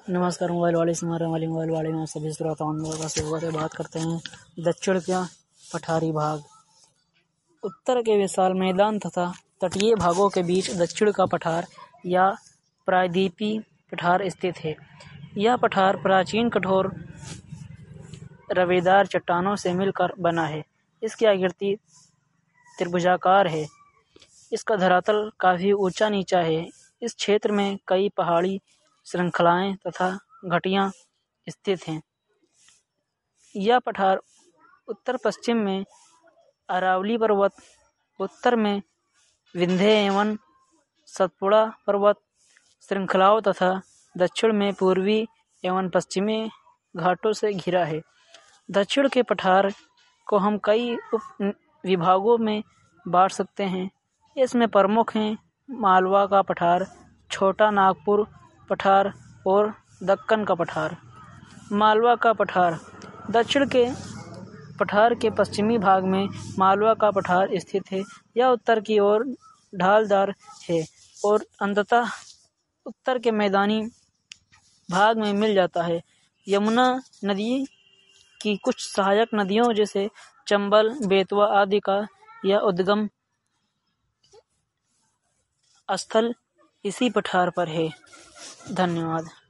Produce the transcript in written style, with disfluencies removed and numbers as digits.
नमस्कार मोबाइल वाले में सभी श्रोताओं का स्वागत है। बात करते हैं दक्षिण का पठारी भाग। उत्तर के विशाल मैदान तथा तटीय भागों के बीच दक्षिण का पठार या प्रायद्वीपीय पठार स्थित है। यह पठार प्राचीन कठोर रवेदार चट्टानों से मिलकर बना है। इसकी आकृति त्रिभुजाकार है। इसका धरातल काफी ऊंचा नीचा है। इस क्षेत्र में कई पहाड़ी श्रृंखलाएं तथा घाटियां स्थित हैं। यह पठार उत्तर पश्चिम में अरावली पर्वत, उत्तर में विंध्य एवं सतपुड़ा पर्वत श्रृंखलाओं तथा दक्षिण में पूर्वी एवं पश्चिमी घाटों से घिरा है। दक्षिण के पठार को हम कई उप विभागों में बांट सकते हैं। इसमें प्रमुख हैं मालवा का पठार, छोटा नागपुर पठार और दक्कन का पठार। मालवा का पठार दक्षिण के पठार के पश्चिमी भाग में मालवा का पठार स्थित है। यह उत्तर की ओर ढालदार है और अंततः उत्तर के मैदानी भाग में मिल जाता है। यमुना नदी की कुछ सहायक नदियों जैसे चंबल, बेतवा आदि का यह उद्गम स्थल इसी पठार पर है। धन्यवाद।